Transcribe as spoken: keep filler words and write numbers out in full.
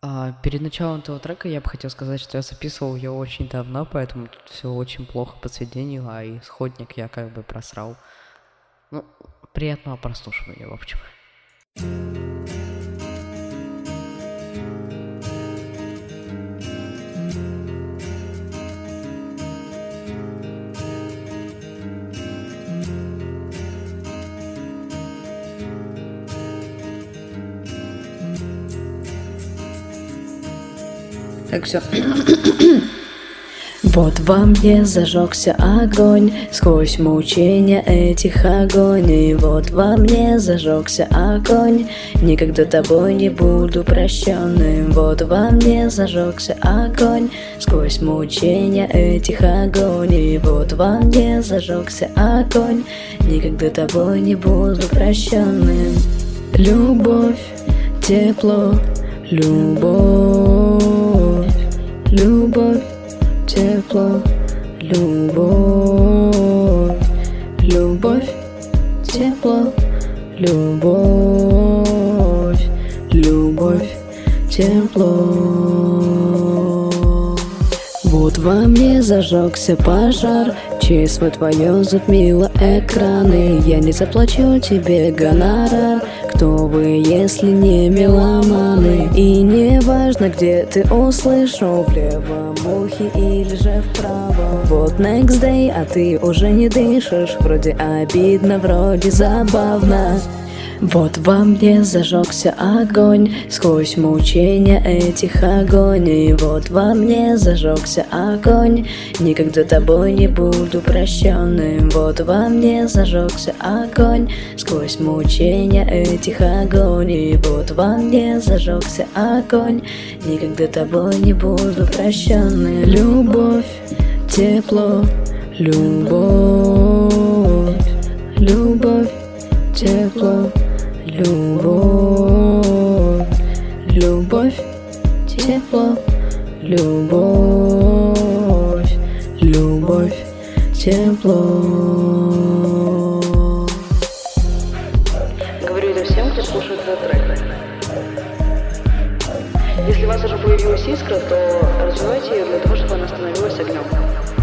А, перед началом этого трека я бы хотел сказать, что я записывал ее очень давно, поэтому тут все очень плохо по сведению, а исходник я как бы просрал. Ну, приятного прослушивания, в общем. Так, все. Вот во мне зажегся огонь, сквозь мучения этих агоний. Вот во мне зажегся огонь, никогда тобой не буду прощенным. Вот во мне зажегся огонь, сквозь мучения этих агоний. Вот во мне зажегся огонь, никогда тобой не буду прощенным. Любовь, тепло, любовь, любовь, тепло, любовь, любовь, тепло, любовь, любовь, тепло. Вот во мне зажегся пожар, чувство твое затмило экраны. Я не заплачу тебе гонорар, кто вы, если не меломаны? И не важно, где ты услышал, в левом ухе или же в правом. Вот next day, а ты уже не дышишь, вроде обидно, вроде забавно. Вот во мне зажегся огонь, сквозь мучения этих агоний. Вот во мне зажегся огонь, никогда тобой не буду прощенным. Вот во мне зажегся огонь, сквозь мучения этих агоний. Вот во мне зажегся огонь, никогда тобой не буду прощенным. Любовь, тепло, любовь, любовь, тепло, любовь, любовь, тепло, любовь, любовь, тепло. Говорю это всем, кто слушает этот трек. Если у вас уже появилась искра, то развивайте ее для того, чтобы она становилась огнем.